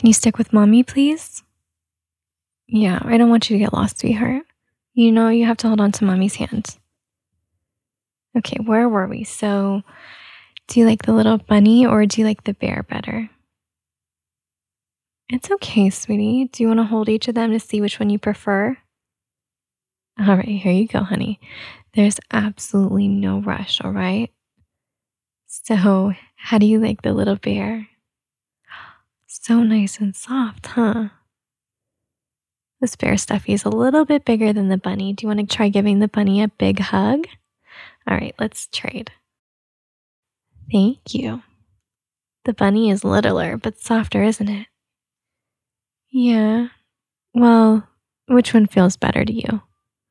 Can you stick with mommy, please? Yeah, I don't want you to get lost, sweetheart. You know you have to hold on to mommy's hand. Okay, where were we? So, do you like the little bunny or do you like the bear better? It's okay, sweetie. Do you want to hold each of them to see which one you prefer? All right, here you go, honey. There's absolutely no rush, all right? So, how do you like the little bear? So nice and soft, huh? This bear stuffy is a little bit bigger than the bunny. Do you want to try giving the bunny a big hug? All right, let's trade. Thank you. The bunny is littler, but softer, isn't it? Yeah. Well, which one feels better to you?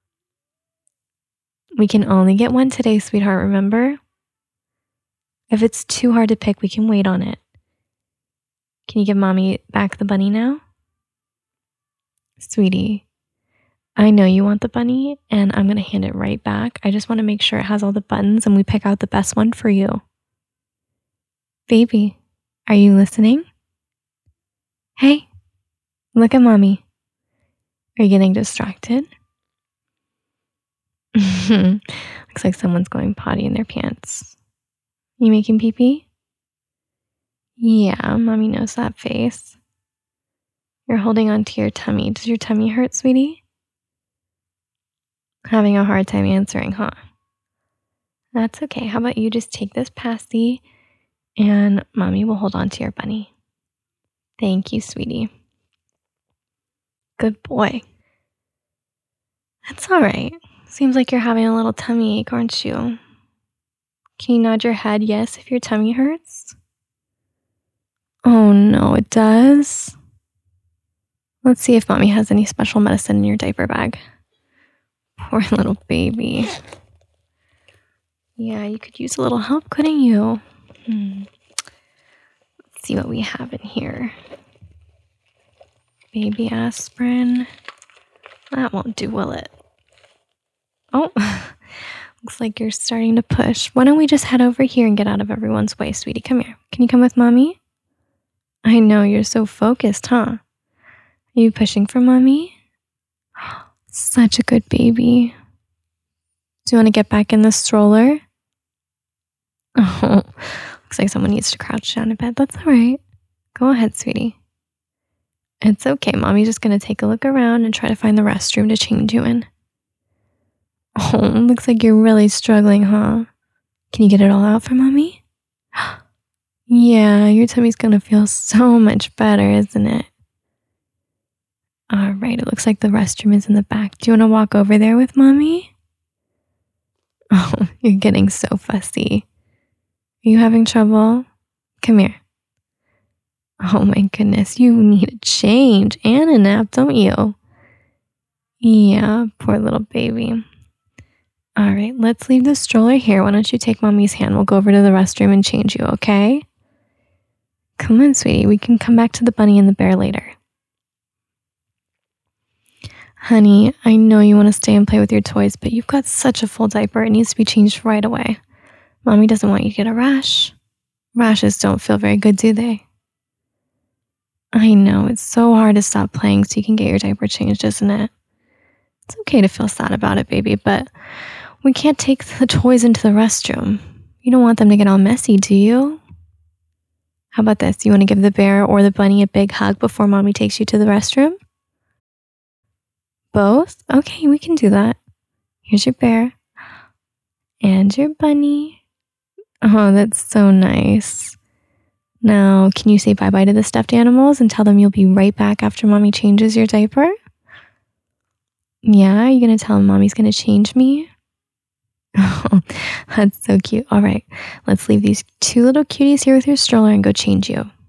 We can only get one today, sweetheart, remember? If it's too hard to pick, we can wait on it. Can you give mommy back the bunny now? Sweetie, I know you want the bunny, and I'm going to hand it right back. I just want to make sure it has all the buttons and we pick out the best one for you. Baby, are you listening? Hey, look at mommy. Are you getting distracted? Looks like someone's going potty in their pants. You making pee-pee? Yeah, mommy knows that face. You're holding onto your tummy. Does your tummy hurt, sweetie? Having a hard time answering, huh? That's okay. How about you just take this pasty and mommy will hold on to your bunny. Thank you, sweetie. Good boy. That's all right. Seems like you're having a little tummy ache, aren't you? Can you nod your head yes if your tummy hurts? Oh no, it does? Let's see if mommy has any special medicine in your diaper bag. Poor little baby. Yeah, you could use a little help, couldn't you? Let's see what we have in here. Baby aspirin. That won't do, will it? Oh, looks like you're starting to push. Why don't we just head over here and get out of everyone's way, sweetie? Come here. Can you come with mommy? I know, you're so focused, huh? Are you pushing for mommy? Such a good baby. Do you want to get back in the stroller? Oh, looks like someone needs to crouch down a bit. That's all right. Go ahead, sweetie. It's okay. Mommy's just going to take a look around and try to find the restroom to change you in. Oh, looks like you're really struggling, huh? Can you get it all out for mommy? Yeah, your tummy's going to feel so much better, isn't it? All right, it looks like the restroom is in the back. Do you want to walk over there with mommy? Oh, you're getting so fussy. Are you having trouble? Come here. Oh my goodness, you need a change and a nap, don't you? Yeah, poor little baby. All right, let's leave the stroller here. Why don't you take mommy's hand? We'll go over to the restroom and change you, okay? Come on, sweetie. We can come back to the bunny and the bear later. Honey, I know you want to stay and play with your toys, but you've got such a full diaper. It needs to be changed right away. Mommy doesn't want you to get a rash. Rashes don't feel very good, do they? I know, it's so hard to stop playing so you can get your diaper changed, isn't it? It's okay to feel sad about it, baby, but we can't take the toys into the restroom. You don't want them to get all messy, do you? How about this? You want to give the bear or the bunny a big hug before mommy takes you to the restroom? Both? Okay, we can do that. Here's your bear. And your bunny. Oh, that's so nice. Now, can you say bye-bye to the stuffed animals and tell them you'll be right back after mommy changes your diaper? Yeah, are you going to tell them mommy's going to change me? Oh, that's so cute. All right, let's leave these two little cuties here with your stroller and go change you.